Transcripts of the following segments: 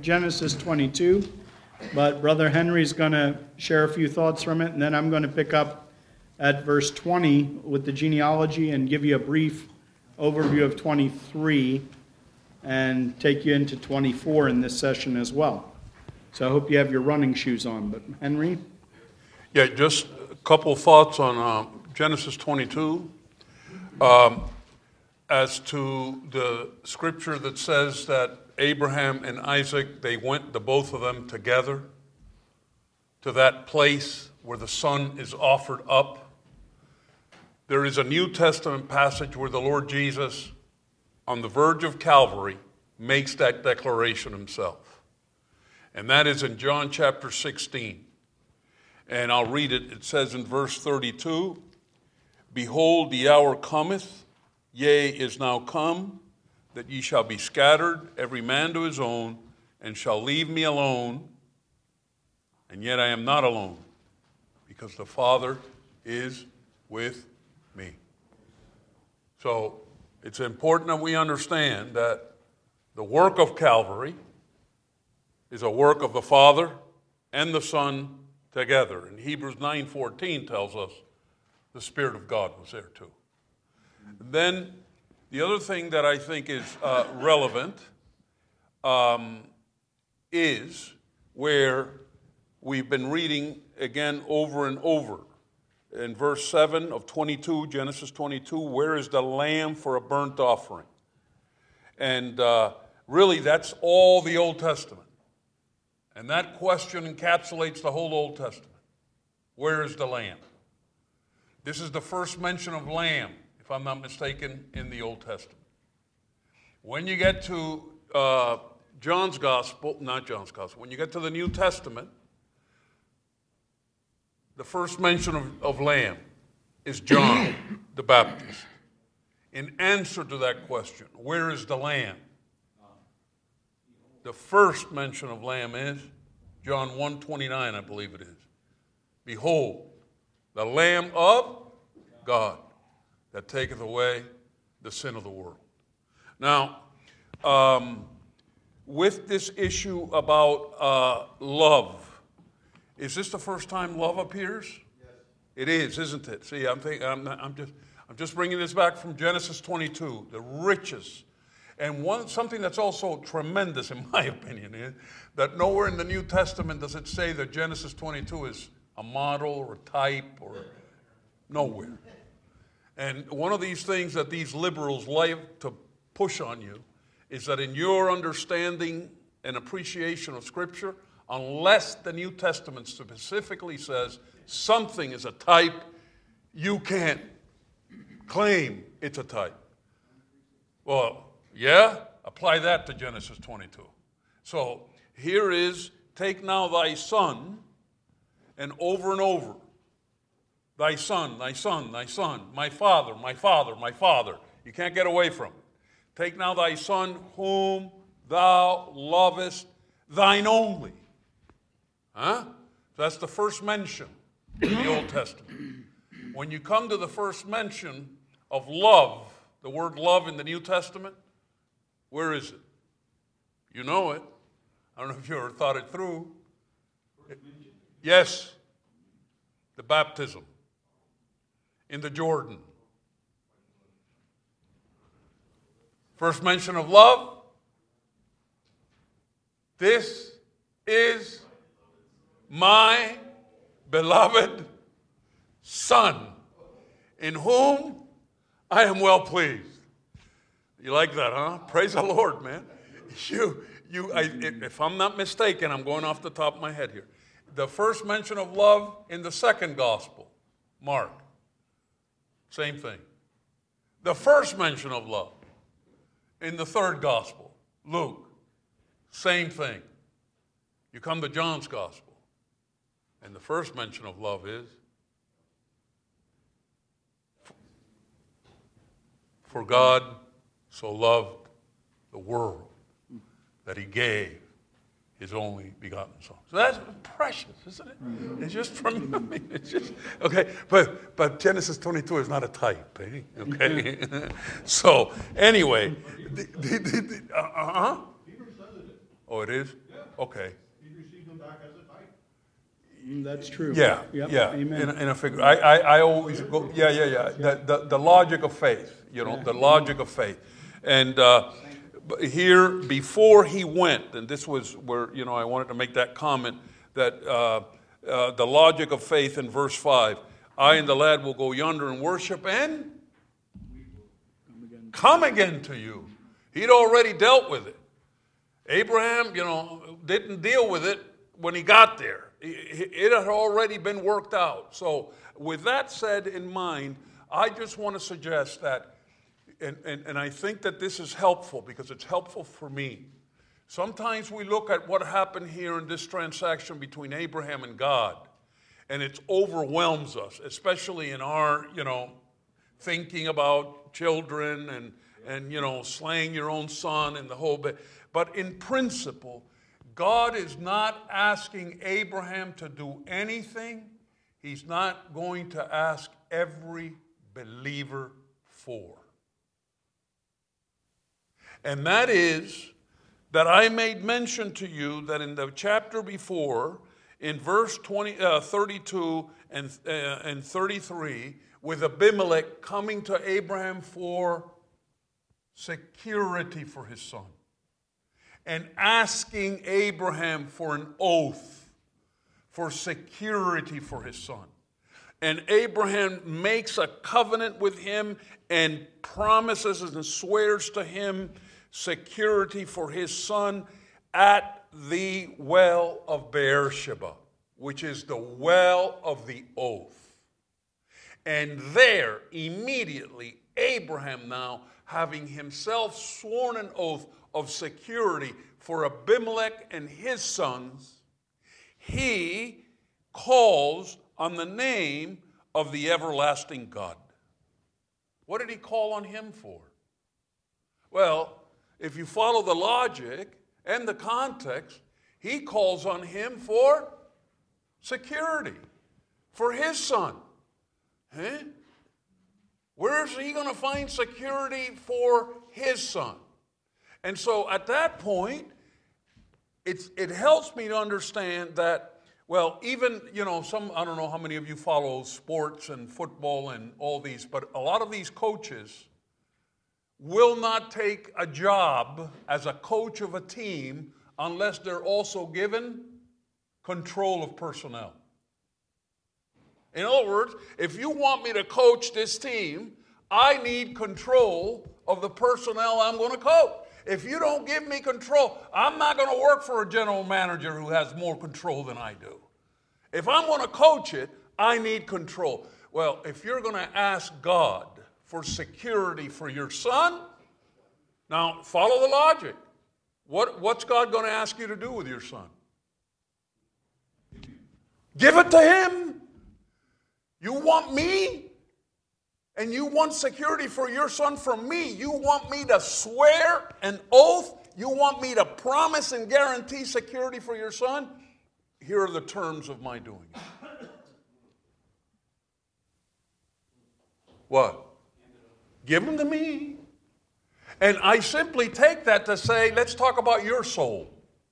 Genesis 22, but Brother Henry's going to share a few thoughts from it, and then I'm going to pick up at verse 20 with the genealogy and give you a brief overview of 23 and take you into 24 in this session as well. So I hope you have your running shoes on. But Henry? Yeah, just a couple thoughts on Genesis 22. As to the scripture that says that Abraham and Isaac, they went, the both of them together, to that place where the son is offered up. There is a New Testament passage where the Lord Jesus, on the verge of Calvary, makes that declaration himself. And that is in John chapter 16. And I'll read it. It says in verse 32, "Behold, the hour cometh, yea, is now come, that ye shall be scattered, every man to his own, and shall leave me alone. And yet I am not alone, because the Father is with me." So it's important that we understand that the work of Calvary is a work of the Father and the Son together. And Hebrews 9:14 tells us the Spirit of God was there too. Then the other thing that I think is relevant is where we've been reading again over and over. In verse 7 of 22, Genesis 22, where is the lamb for a burnt offering? And really that's all the Old Testament. And that question encapsulates the whole Old Testament. Where is the lamb? This is the first mention of lamb, if I'm not mistaken, in the Old Testament. When you get to John's Gospel, not John's Gospel, when you get to the New Testament, the first mention of lamb is John the Baptist. In answer to that question, where is the lamb? The first mention of lamb is John 1:29, I believe it is. "Behold, the Lamb of God that taketh away the sin of the world." Now, with this issue about love, is this the first time love appears? Yes. It is, isn't it? See, I'm just bringing this back from Genesis 22, the richest. And something that's also tremendous, in my opinion, is that nowhere in the New Testament does it say that Genesis 22 is a model or a type, or nowhere. And one of these things that these liberals like to push on you is that in your understanding and appreciation of Scripture, unless the New Testament specifically says something is a type, you can't claim it's a type. Well, yeah, apply that to Genesis 22. So here is, take now thy son, and over, thy son, thy son, thy son, my father, my father, my father. You can't get away from it. Take now thy son, whom thou lovest, thine only. Huh? So that's the first mention in the Old Testament. When you come to the first mention of love, the word love in the New Testament, where is it? You know it. I don't know if you ever thought it through. Yes. The baptism in the Jordan. First mention of love. This is my beloved Son, in whom I am well pleased. You like that, huh? Praise the Lord, man. If I'm not mistaken, I'm going off the top of my head here. The first mention of love in the second gospel, Mark. Same thing. The first mention of love in the third gospel, Luke. Same thing. You come to John's gospel, and the first mention of love is, "For God so loved the world that he gave his only begotten Son." So that's precious, isn't it? It's just from, I mean, it's just, okay. But Genesis 22 is not a type, eh? Okay. So anyway, Oh, it is? Okay. That's true. Yeah, Yep, yeah. amen. In a figure, I always go. Yeah. The logic of faith. The logic of faith, and but here before he went, and this was where I wanted to make that comment that the logic of faith in verse 5. I and the lad will go yonder and worship and come again to you. He'd already dealt with it. Abraham, didn't deal with it when he got there. It had already been worked out. So with that said in mind, I just want to suggest that, and I think that this is helpful because it's helpful for me. Sometimes we look at what happened here in this transaction between Abraham and God, and it overwhelms us, especially in our, thinking about children and slaying your own son and the whole bit. But in principle, God is not asking Abraham to do anything He's not going to ask every believer for. And that is that I made mention to you that in the chapter before, in verse 32 and 33, with Abimelech coming to Abraham for security for his son, and asking Abraham for an oath for security for his son. And Abraham makes a covenant with him and promises and swears to him security for his son at the well of Beersheba, which is the well of the oath. And there, immediately, Abraham now, having himself sworn an oath of security for Abimelech and his sons, he calls on the name of the everlasting God. What did he call on him for? Well, if you follow the logic and the context, he calls on him for security for his son. Where is he going to find security for his son? And so at that point, it helps me to understand that, well, even, I don't know how many of you follow sports and football and all these, but a lot of these coaches will not take a job as a coach of a team unless they're also given control of personnel. In other words, if you want me to coach this team, I need control of the personnel I'm going to coach. If you don't give me control, I'm not going to work for a general manager who has more control than I do. If I'm going to coach it, I need control. Well, if you're going to ask God for security for your son, now follow the logic. What's God going to ask you to do with your son? Give it to him. You want me? And you want security for your son from me. You want me to swear an oath? You want me to promise and guarantee security for your son? Here are the terms of my doing it. What? Give them to me. And I simply take that to say, let's talk about your soul.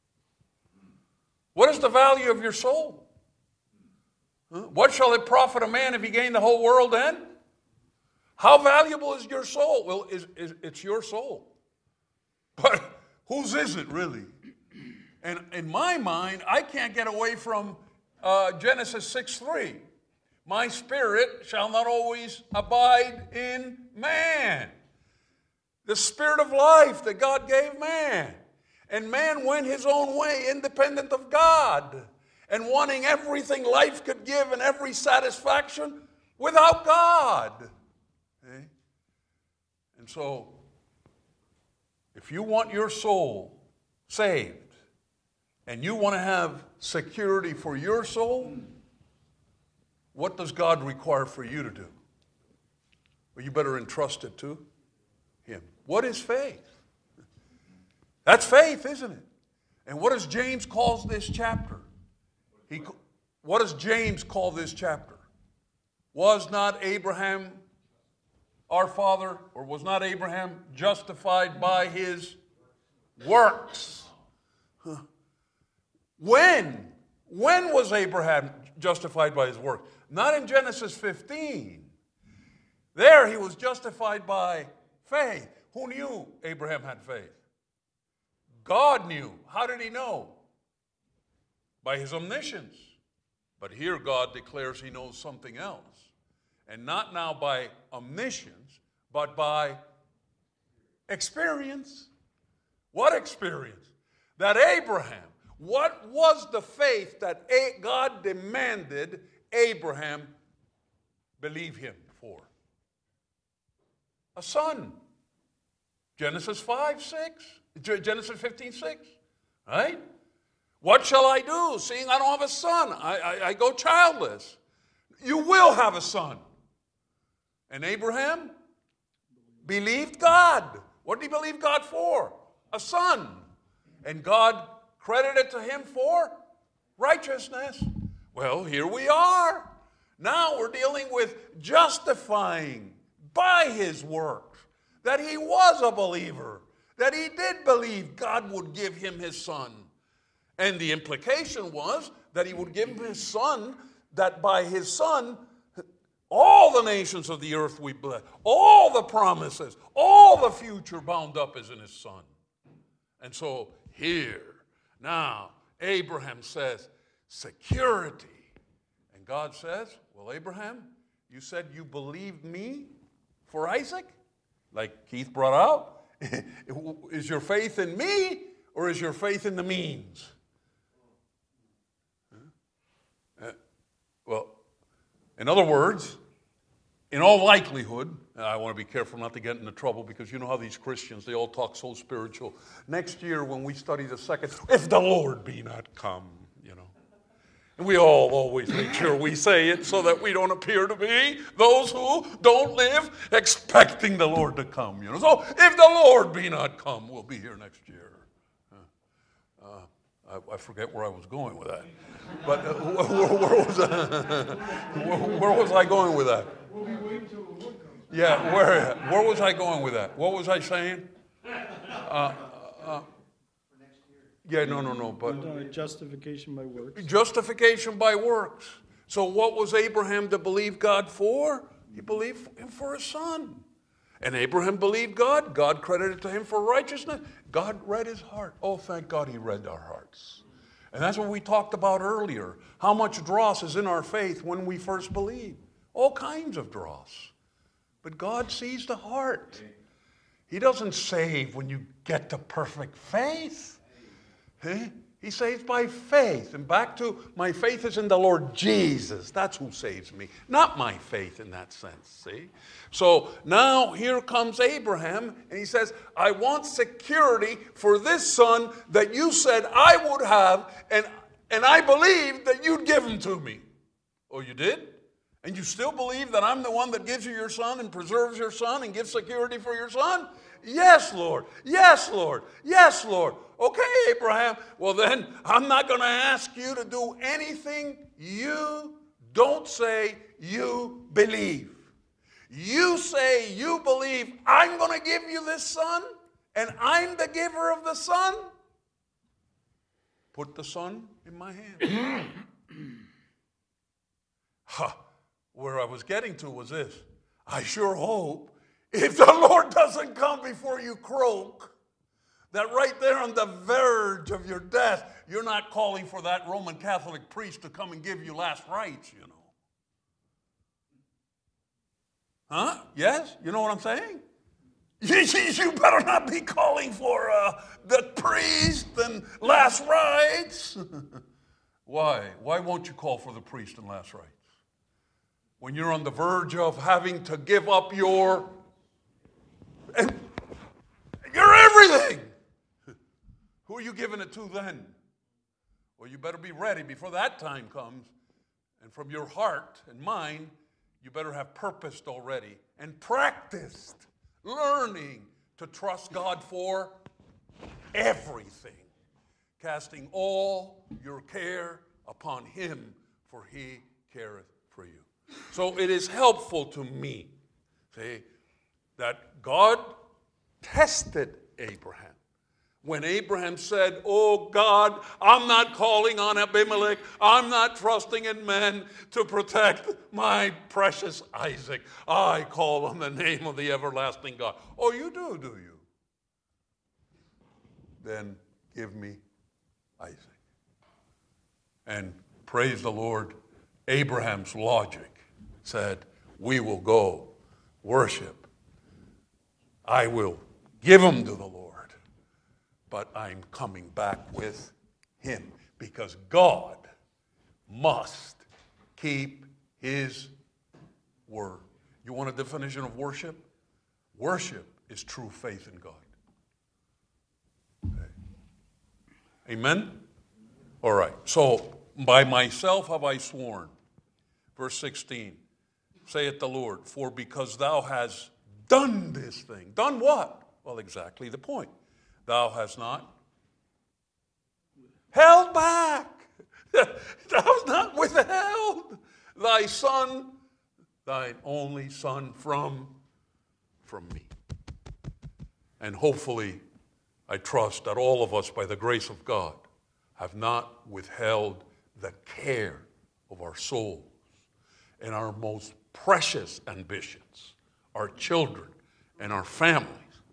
What is the value of your soul? What shall it profit a man if he gain the whole world and? How valuable is your soul? Well, it's your soul. But whose is it really? And in my mind, I can't get away from Genesis 6:3. My spirit shall not always abide in man. The spirit of life that God gave man. And man went his own way, independent of God, and wanting everything life could give and every satisfaction without God. Okay? And so, if you want your soul saved, and you want to have security for your soul, what does God require for you to do? Well, you better entrust it to Him. What is faith? That's faith, isn't it? And what does James call this chapter? What does James call this chapter? Was not Abraham our father, or was not Abraham justified by his works? When? When was Abraham justified by his work? Not in Genesis 15. There he was justified by faith. Who knew Abraham had faith? God knew. How did he know? By his omniscience. But here God declares he knows something else. And not now by omniscience, but by experience. What experience? That Abraham, what was the faith that God demanded Abraham believe him for? A son. Genesis Genesis 15:6, right? What shall I do, seeing I don't have a son? I go childless. You will have a son. And Abraham believed God. What did he believe God for? A son. And God credited to him for righteousness. Well, here we are. Now we're dealing with justifying by his works that he was a believer, that he did believe God would give him his son. And the implication was that he would give him his son, that by his son, all the nations of the earth we bless, all the promises, all the future bound up is in his son. And so here, now, Abraham says, security. And God says, well, Abraham, you said you believed me for Isaac? Like Keith brought out, is your faith in me or is your faith in the means? Well, in other words, in all likelihood, and I want to be careful not to get into trouble because you know how these Christians, they all talk so spiritual. Next year when we study the second, if the Lord be not come, you know. And we all always make sure we say it so that we don't appear to be those who don't live expecting the Lord to come, you know. So if the Lord be not come, we'll be here next year. I forget where I was going with that. But where was I going with that? Yeah, where was I going with that? What was I saying? Yeah, no, but justification by works. Justification by works. So what was Abraham to believe God for? He believed him for his son. And Abraham believed God. God credited to him for righteousness. God read his heart. Oh, thank God he read our hearts. And that's what we talked about earlier. How much dross is in our faith when we first believe. All kinds of dross. But God sees the heart. He doesn't save when you get to perfect faith. He saves by faith. And back to my faith is in the Lord Jesus. That's who saves me. Not my faith in that sense, see? So now here comes Abraham and he says, I want security for this son that you said I would have and I believe that you'd give him to me. Oh, you did? And you still believe that I'm the one that gives you your son and preserves your son and gives security for your son? Yes, Lord. Yes, Lord. Yes, Lord. Okay, Abraham. Well, then I'm not going to ask you to do anything you don't say you believe. You say you believe I'm going to give you this son and I'm the giver of the son. Put the son in my hand. Where I was getting to was this. I sure hope if the Lord doesn't come before you croak, that right there on the verge of your death, you're not calling for that Roman Catholic priest to come and give you last rites, you know. Huh? Yes? You know what I'm saying? You better not be calling for the priest and last rites. Why? Why won't you call for the priest and last rites? When you're on the verge of having to give up your everything. Who are you giving it to then? Well, you better be ready before that time comes. And from your heart and mind, you better have purposed already and practiced, learning to trust God for everything, casting all your care upon him, for he careth for you. So it is helpful to me, see, that God tested Abraham. When Abraham said, oh God, I'm not calling on Abimelech, I'm not trusting in men to protect my precious Isaac. I call on the name of the everlasting God. Oh, you do you? Then give me Isaac. And praise the Lord, Abraham's logic said, we will go worship. I will give him to the Lord, but I'm coming back with him because God must keep his word. You want a definition of worship? Worship is true faith in God. Okay. Amen? All right. So, by myself have I sworn. Verse 16. Saith the Lord, for because thou hast done this thing. Done what? Well, exactly the point. Thou hast not held back. Thou hast not withheld thy son, thine only son from me. And hopefully, I trust that all of us, by the grace of God, have not withheld the care of our souls and our most precious ambitions, our children and our families,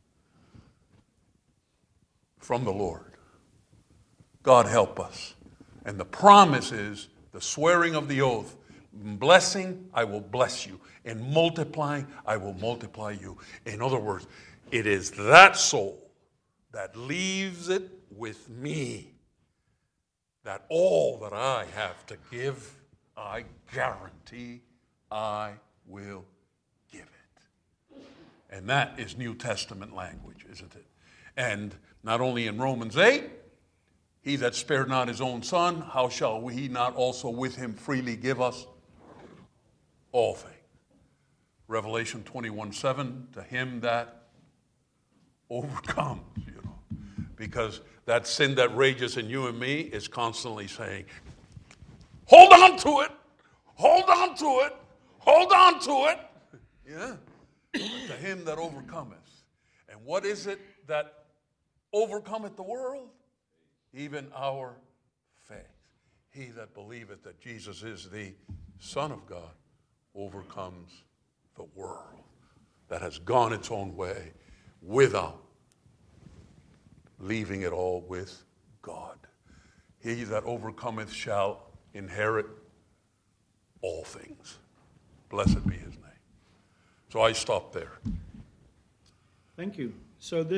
from the Lord. God help us. And the promise is the swearing of the oath. In blessing, I will bless you. In multiplying, I will multiply you. In other words, it is that soul that leaves it with me that all that I have to give, I guarantee I will give it. And that is New Testament language, isn't it? And not only in Romans 8, he that spared not his own son, how shall he not also with him freely give us all things? Revelation 21:7, to him that overcomes, because that sin that rages in you and me is constantly saying, hold on to it, hold on to it, hold on to it. Yeah. But to him that overcometh. And what is it that overcometh the world? Even our faith. He that believeth that Jesus is the Son of God overcomes the world that has gone its own way without leaving it all with God. He that overcometh shall inherit all things. Blessed be his name. So I stop there. Thank you. So this